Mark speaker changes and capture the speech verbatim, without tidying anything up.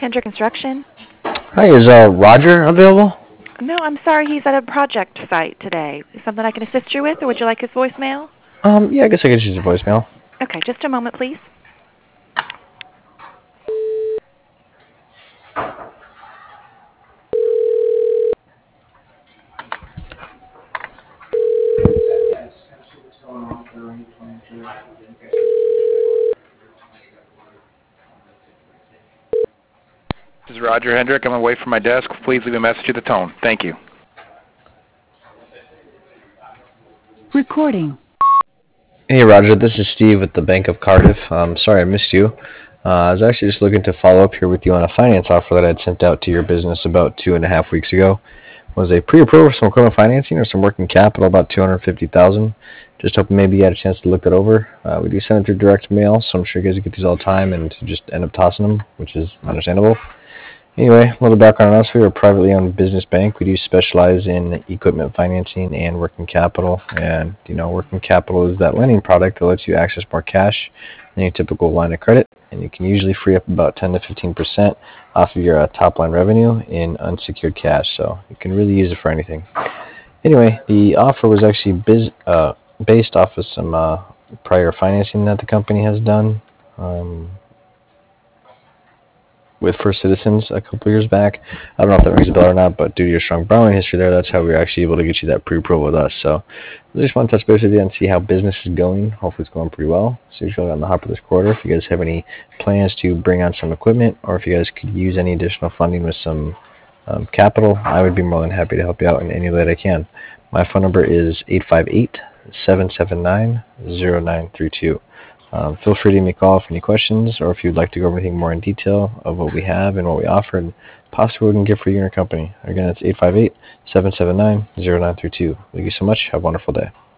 Speaker 1: Hendrick Construction.
Speaker 2: Hi, is uh, Roger available?
Speaker 1: No, I'm sorry, he's at a project site today. Is something I can assist you with, or would you like his voicemail?
Speaker 2: Um, yeah, I guess I could use a voicemail.
Speaker 1: Okay, just a moment, please.
Speaker 3: This is Roger Hendrick. I'm away from my desk. Please leave a message at the tone. Thank you.
Speaker 4: Recording.
Speaker 2: Hey, Roger, this is Steve with the Bank of Cardiff. Um, sorry I missed you. Uh, I was actually just looking to follow up here with you on a finance offer that I'd sent out to your business about two and a half weeks ago. It was a pre-approval for some equipment financing or some working capital, about two hundred fifty thousand dollars. Just hoping maybe you had a chance to look that over. Uh, we do send it through direct mail, so I'm sure you guys get these all the time and just end up tossing them, which is understandable. Anyway, a little background on us. We are a privately owned business bank. We do specialize in equipment financing and working capital. And, you know, working capital is that lending product that lets you access more cash than your typical line of credit. And you can usually free up about ten to fifteen percent off of your uh, top line revenue in unsecured cash. So you can really use it for anything. Anyway, the offer was actually biz, uh, based off of some uh, prior financing that the company has done. Um, with First Citizens a couple years back. I don't know if that rings a bell or not, but due to your strong borrowing history there, that's how we were actually able to get you that pre-approval with us. So I just want to touch base with you and see how business is going. Hopefully it's going pretty well. See if you're on the hopper this quarter. If you guys have any plans to bring on some equipment, or if you guys could use any additional funding with some um, capital, I would be more than happy to help you out in any way that I can. My phone number is eight five eight, seven seven nine, zero nine three two. Um, feel free to give me a call for any questions, or if you'd like to go over anything more in detail of what we have and what we offer and possibly what we can get for you and your company. Again, it's eight five eight, seven seven nine, zero nine three two. Thank you so much. Have a wonderful day.